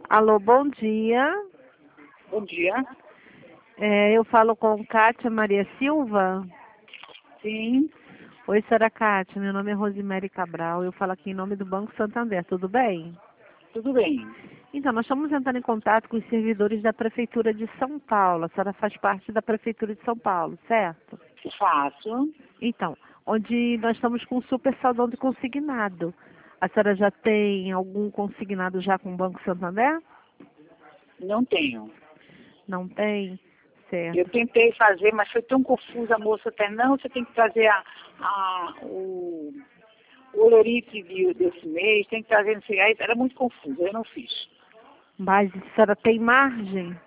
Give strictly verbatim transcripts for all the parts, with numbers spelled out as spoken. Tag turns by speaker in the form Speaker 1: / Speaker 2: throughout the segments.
Speaker 1: Alô, bom dia.
Speaker 2: Bom dia.
Speaker 1: É, eu falo com Kátia Maria Silva.
Speaker 2: Sim,
Speaker 1: Oi, senhora Kátia. Meu nome é Rosemary Cabral. Eu falo aqui em nome do Banco Santander. Tudo bem?
Speaker 2: tudo bem.
Speaker 1: Então, nós estamos entrando em contato com os servidores da Prefeitura de São Paulo. A senhora faz parte da Prefeitura de São Paulo, certo?
Speaker 2: Faço.
Speaker 1: Então, onde nós estamos com um super saldão de consignado. A senhora já tem algum consignado já com o Banco Santander?
Speaker 2: Não tenho.
Speaker 1: Não tem? Certo.
Speaker 2: Eu tentei fazer, mas foi tão confusa a moça até. Não, você tem que trazer a, a, o, o olorite de, desse mês, tem que trazer, não sei. Aí era muito confuso, eu não fiz.
Speaker 1: Mas a senhora tem margem?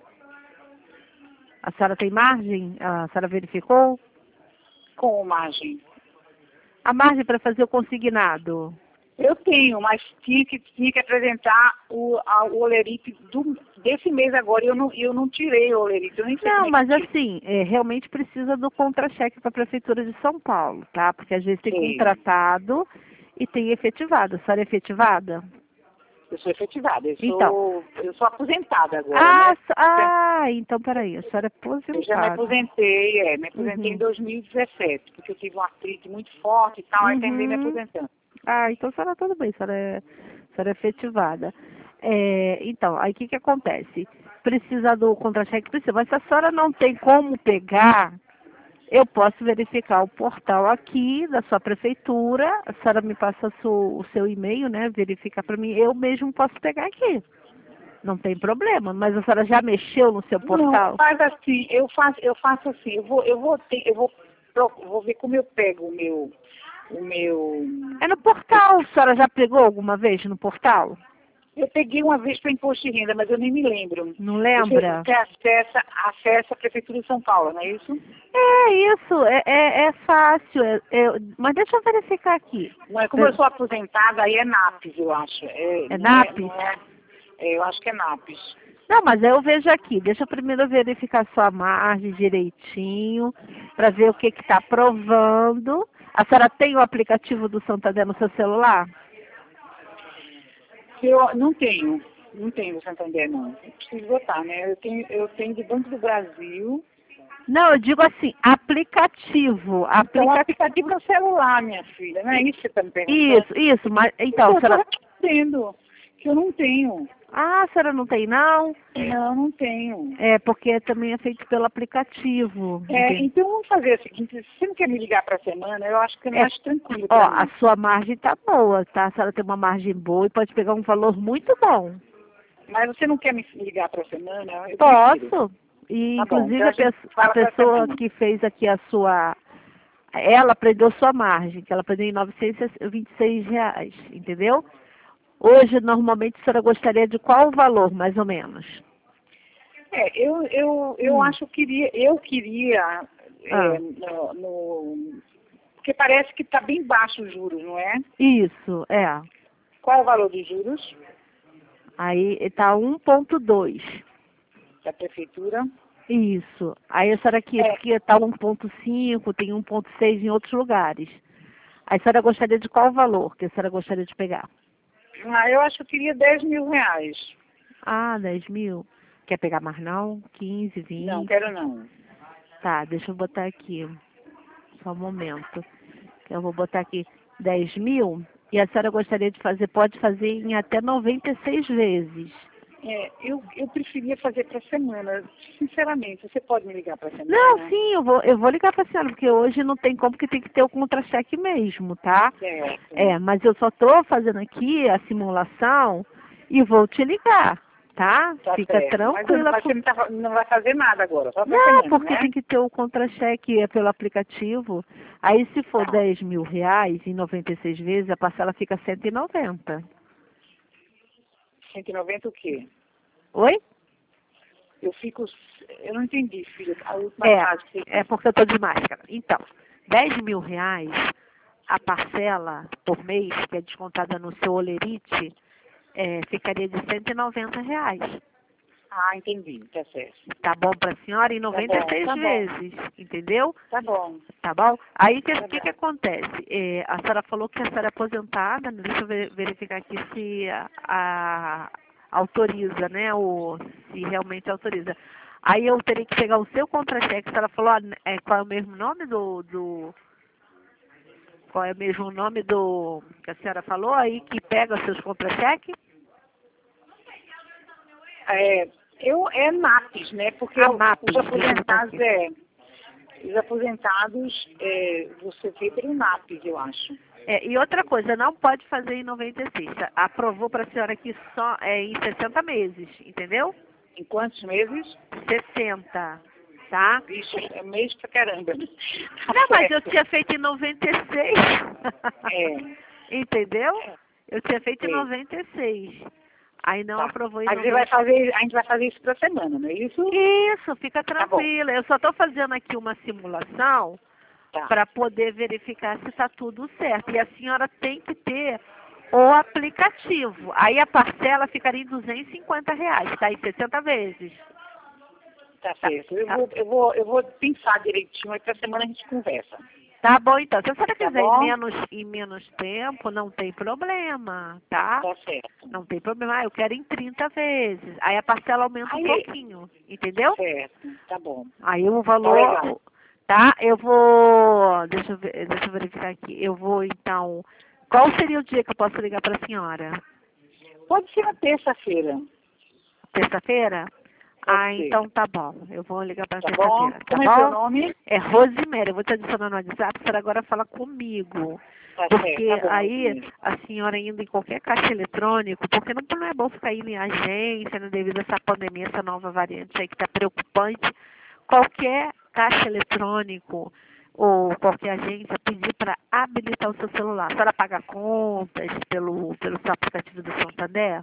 Speaker 1: A senhora tem margem? A senhora verificou?
Speaker 2: Com margem.
Speaker 1: A margem para fazer o consignado?
Speaker 2: Eu tenho, mas tinha que, tinha que apresentar o, a, o olerite do, desse mês agora. Eu não, eu não tirei o olerite, eu nem sei
Speaker 1: Não,
Speaker 2: como é
Speaker 1: mas
Speaker 2: que tira.
Speaker 1: assim, é, realmente precisa do contra-cheque para a Prefeitura de São Paulo, tá? Porque às vezes tem
Speaker 2: Sei.
Speaker 1: contratado e tem efetivado. A senhora é efetivada?
Speaker 2: Eu sou efetivada, eu
Speaker 1: Então.
Speaker 2: sou, eu sou aposentada agora,
Speaker 1: Ah,
Speaker 2: né?
Speaker 1: s- ah, então peraí, a senhora é
Speaker 2: Eu já me
Speaker 1: aposentada.
Speaker 2: aposentei, é, me aposentei
Speaker 1: Uhum.
Speaker 2: em dois mil e dezessete, porque eu tive uma artrite muito forte e tal, aí terminei me
Speaker 1: Uhum.
Speaker 2: aposentando.
Speaker 1: Ah, então a senhora tudo bem, a senhora é, a senhora é efetivada. É, então, aí o que que acontece? Precisa do contra-cheque? Precisa, mas se a senhora não tem como pegar, eu posso verificar o portal aqui da sua prefeitura, a senhora me passa su- o seu e-mail, né, verificar para mim, eu mesmo posso pegar aqui. Não tem problema, mas a senhora já mexeu no seu
Speaker 2: Não,
Speaker 1: portal?
Speaker 2: faz assim, eu faço, eu faço assim, eu vou, eu vou ter, eu vou, pro- vou ver como eu pego o meu, o meu.
Speaker 1: É no portal, a senhora já pegou alguma vez no portal?
Speaker 2: Eu peguei uma vez para imposto de renda, mas eu nem me lembro.
Speaker 1: Não
Speaker 2: Você,
Speaker 1: lembra?
Speaker 2: você acessa, acessa a Prefeitura de São Paulo, não é isso?
Speaker 1: É isso, é, é, é fácil, é- é- mas deixa eu verificar aqui.
Speaker 2: Não é como eu sou aposentada, aí é NAPES, eu acho. É,
Speaker 1: É
Speaker 2: não é,
Speaker 1: NAPES?
Speaker 2: não é, é, eu acho que é NAPES.
Speaker 1: Não, mas eu vejo aqui, deixa eu primeiro verificar sua margem direitinho, para ver o que está aprovando. A senhora tem o aplicativo do Santander no seu celular?
Speaker 2: Eu não tenho, não tenho do Santander, não. Eu preciso botar, né? Eu tenho, eu tenho do Banco do Brasil.
Speaker 1: Não, eu digo assim, aplicativo.
Speaker 2: Então, o
Speaker 1: Aplica...
Speaker 2: aplicativo no celular, minha filha. Não é isso que você está me perguntando?
Speaker 1: Isso, isso, mas então,
Speaker 2: Então,
Speaker 1: a
Speaker 2: eu estou
Speaker 1: senhora...
Speaker 2: respondendo que eu não tenho.
Speaker 1: Ah, a senhora não tem não?
Speaker 2: Não, não tenho.
Speaker 1: É, porque também é feito pelo aplicativo,
Speaker 2: É,
Speaker 1: entende?
Speaker 2: então, vamos fazer o seguinte. Se você não quer me ligar para a semana, eu acho que é
Speaker 1: É,
Speaker 2: mais tranquilo
Speaker 1: ó,
Speaker 2: para
Speaker 1: a
Speaker 2: mim.
Speaker 1: sua margem tá boa, tá? A senhora tem uma margem boa e pode pegar um valor muito bom.
Speaker 2: Mas você não quer me ligar para a semana? Eu prefiro.
Speaker 1: Posso. E,
Speaker 2: Tá bom,
Speaker 1: inclusive,
Speaker 2: então
Speaker 1: a,
Speaker 2: a gente
Speaker 1: pesso- a
Speaker 2: fala para a
Speaker 1: pessoa
Speaker 2: semana.
Speaker 1: que fez aqui a sua... Ela aprendeu sua margem, que ela aprendeu em novecentos e vinte e seis reais, entendeu? Hoje, normalmente, a senhora gostaria de qual valor, mais ou menos?
Speaker 2: É, eu, eu, eu
Speaker 1: Hum.
Speaker 2: acho que queria, eu queria,
Speaker 1: Ah,
Speaker 2: é, no, no- porque parece que está bem baixo os juros, não é?
Speaker 1: isso, é.
Speaker 2: Qual é o valor dos juros
Speaker 1: Aí está um ponto dois.
Speaker 2: da prefeitura?
Speaker 1: Isso. Aí a senhora aqui,
Speaker 2: É,
Speaker 1: porque está um ponto cinco, tem um ponto seis em outros lugares. Aí a senhora gostaria de qual valor que a senhora gostaria de pegar?
Speaker 2: ah, eu acho que eu queria dez mil reais.
Speaker 1: Ah, dez mil. Quer pegar mais não? quinze,
Speaker 2: Não,
Speaker 1: vinte?
Speaker 2: quero não.
Speaker 1: Tá, deixa eu botar aqui. Só um momento. Eu vou botar aqui dez mil. E a senhora gostaria de fazer, pode fazer em até noventa e seis vezes.
Speaker 2: É, eu, eu preferia fazer para semana, sinceramente. Você pode me ligar para
Speaker 1: Não,
Speaker 2: semana?
Speaker 1: sim, eu vou, eu vou ligar para a senhora, porque hoje não tem como, que tem que ter o contra-cheque mesmo, tá?
Speaker 2: Certo.
Speaker 1: É, mas eu só estou fazendo aqui a simulação e vou te ligar, tá?
Speaker 2: Tá
Speaker 1: Fica
Speaker 2: certo. Mas, eu-
Speaker 1: tranquila.
Speaker 2: mas você
Speaker 1: por-
Speaker 2: não, tá, não vai fazer nada agora, só para
Speaker 1: Não,
Speaker 2: semana,
Speaker 1: porque
Speaker 2: né?
Speaker 1: tem que ter o contra-cheque é pelo aplicativo. Aí se for
Speaker 2: Tá.
Speaker 1: dez mil reais em noventa e seis vezes, a parcela fica cento e noventa.
Speaker 2: cento e noventa o quê?
Speaker 1: Oi?
Speaker 2: Eu fico. Eu não entendi, filha, a última frase que você
Speaker 1: É, é porque eu estou de máscara. Então, dez mil reais, a parcela por mês, que é descontada no seu olerite, é, ficaria de cento e noventa reais.
Speaker 2: Ah, entendi, tá certo.
Speaker 1: Tá bom para a senhora? Em
Speaker 2: Tá
Speaker 1: noventa e
Speaker 2: bom,
Speaker 1: seis
Speaker 2: tá bom,
Speaker 1: vezes, entendeu?
Speaker 2: tá bom,
Speaker 1: Tá bom? Aí o que,
Speaker 2: tá
Speaker 1: que, que
Speaker 2: bom.
Speaker 1: acontece? É, a senhora falou que a senhora é aposentada, né? Deixa eu ver- verificar aqui se a, a, autoriza, né? O, se realmente autoriza. Aí eu teria que pegar o seu contra-cheque. A senhora falou, ah, é, qual é o mesmo nome do, do... Qual é o mesmo nome do... que a senhora falou aí, que pega os seus contra-cheques?
Speaker 2: É, eu, é MAPES, né? Porque
Speaker 1: A
Speaker 2: os
Speaker 1: MAPES,
Speaker 2: aposentados,
Speaker 1: aqui.
Speaker 2: é, os aposentados, é, você vê pelo MAPES, eu acho.
Speaker 1: É, e outra coisa, não pode fazer em noventa e seis. Aprovou para a senhora aqui só é, em sessenta meses, entendeu?
Speaker 2: Em quantos meses?
Speaker 1: sessenta, tá?
Speaker 2: Vixe, é mês pra caramba. Tá
Speaker 1: Não, mas eu
Speaker 2: certo.
Speaker 1: tinha feito em noventa e seis.
Speaker 2: É.
Speaker 1: Entendeu?
Speaker 2: É.
Speaker 1: Eu tinha feito em
Speaker 2: Sei.
Speaker 1: noventa e seis. Aí não
Speaker 2: Tá.
Speaker 1: aprovou em
Speaker 2: Mas ele vai
Speaker 1: noventa.
Speaker 2: fazer, a gente vai fazer isso pra semana, não é isso?
Speaker 1: Isso, fica
Speaker 2: Tá bom.
Speaker 1: tranquila. Eu só estou fazendo aqui uma simulação
Speaker 2: Tá.
Speaker 1: para poder verificar se está tudo certo. E a senhora tem que ter o aplicativo. Aí a parcela ficaria em duzentos e cinquenta reais, tá? Em sessenta vezes.
Speaker 2: Tá certo. Eu vou, eu vou, eu vou pensar direitinho, aí pra semana a gente conversa.
Speaker 1: Tá bom, então. Se a senhora
Speaker 2: Tá
Speaker 1: quiser em
Speaker 2: bom?
Speaker 1: menos, em menos tempo, não tem problema, tá?
Speaker 2: Tá certo.
Speaker 1: Não tem problema. Ah, eu quero em trinta vezes. Aí a parcela aumenta
Speaker 2: Aí,
Speaker 1: um pouquinho, entendeu?
Speaker 2: certo. Tá bom.
Speaker 1: Aí o
Speaker 2: Tá
Speaker 1: valor,
Speaker 2: legal.
Speaker 1: tá? Eu vou, deixa eu, ver, deixa eu verificar aqui. Eu vou, então, qual seria o dia que eu posso ligar para a senhora?
Speaker 2: Pode ser na terça-feira.
Speaker 1: Terça-feira?
Speaker 2: Pode
Speaker 1: Ah,
Speaker 2: ser.
Speaker 1: então tá bom. Eu vou ligar para
Speaker 2: Tá bom?
Speaker 1: terça-feira, tá
Speaker 2: Como é seu
Speaker 1: bom?
Speaker 2: nome?
Speaker 1: É Rosemary. Eu vou te adicionar no WhatsApp, a senhora agora fala comigo.
Speaker 2: Tá
Speaker 1: Porque
Speaker 2: certo. Tá bom.
Speaker 1: aí
Speaker 2: Rosemary.
Speaker 1: a senhora indo em qualquer caixa eletrônico, porque não, não é bom ficar indo em agência, né, devido a essa pandemia, essa nova variante aí que está preocupante. Qualquer caixa eletrônico ou qualquer agência pedir para habilitar o seu celular. A senhora paga contas pelo, pelo seu aplicativo do Santander?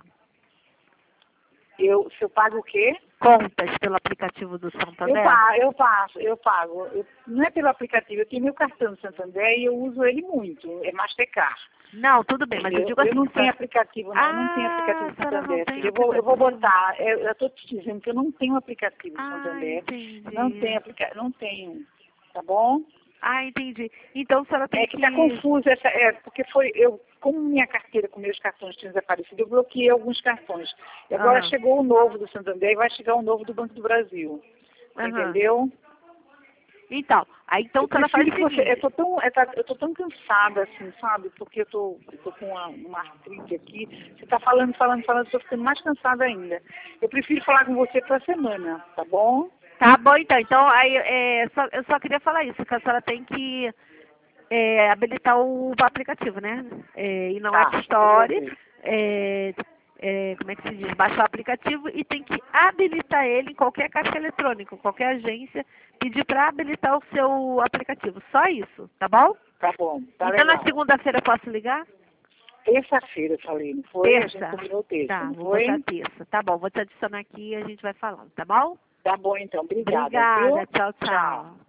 Speaker 2: Eu, se eu pago o quê?
Speaker 1: Contas pelo aplicativo do
Speaker 2: Eu
Speaker 1: Santander?
Speaker 2: pago, eu passo, eu pago. Eu, não é pelo aplicativo, eu tenho meu cartão do Santander e eu uso ele muito. É Mastercard.
Speaker 1: Não, tudo bem, mas eu
Speaker 2: Eu,
Speaker 1: digo assim...
Speaker 2: eu não tenho
Speaker 1: pra-
Speaker 2: aplicativo, não. Eu não tenho aplicativo
Speaker 1: Ah,
Speaker 2: do
Speaker 1: a senhora não
Speaker 2: Santander.
Speaker 1: tem
Speaker 2: Eu vou, eu vou
Speaker 1: aplicativo.
Speaker 2: botar. Eu estou te dizendo que eu não tenho aplicativo do
Speaker 1: Ah,
Speaker 2: Santander.
Speaker 1: entendi.
Speaker 2: Não tenho aplicativo, não tenho. Tá bom?
Speaker 1: Ah, entendi. Então a senhora tem
Speaker 2: É que
Speaker 1: que...
Speaker 2: está confuso essa, é, porque foi eu, como minha carteira com meus cartões tinham desaparecido, eu bloqueei alguns cartões. E agora
Speaker 1: Aham.
Speaker 2: chegou o novo do Santander e vai chegar o novo do Banco do Brasil.
Speaker 1: Aham.
Speaker 2: Entendeu?
Speaker 1: Então, aí então
Speaker 2: Eu
Speaker 1: a senhora faz o
Speaker 2: prefiro que você, eu
Speaker 1: seguinte...
Speaker 2: tô tão, eu tá- eu tô tão cansada assim, sabe? Porque eu tô, eu tô com uma, uma artrite aqui. Você tá falando, falando, falando, eu tô ficando mais cansada ainda. Eu prefiro falar com você pra semana, tá bom?
Speaker 1: Tá bom, então. Então, aí, é, só, eu só queria falar isso, que a senhora tem que é, habilitar o aplicativo, né? É, ir na
Speaker 2: Tá,
Speaker 1: App
Speaker 2: eu vou
Speaker 1: Store,
Speaker 2: ver.
Speaker 1: é, é, como é que se diz? Baixar o aplicativo e tem que habilitar ele em qualquer caixa eletrônico, qualquer agência, pedir para habilitar o seu aplicativo. Só isso, tá bom?
Speaker 2: Tá bom, tá
Speaker 1: Então, na
Speaker 2: legal.
Speaker 1: segunda-feira eu posso ligar?
Speaker 2: Terça-feira eu falei, não foi? A gente
Speaker 1: Terça?
Speaker 2: combinou terça,
Speaker 1: Tá,
Speaker 2: não
Speaker 1: vou
Speaker 2: foi?
Speaker 1: botar terça. Tá bom, vou te adicionar aqui e a gente vai falando, tá bom?
Speaker 2: Tá bom então, obrigada,
Speaker 1: Obrigada,
Speaker 2: viu?
Speaker 1: tchau, tchau.
Speaker 2: Tchau.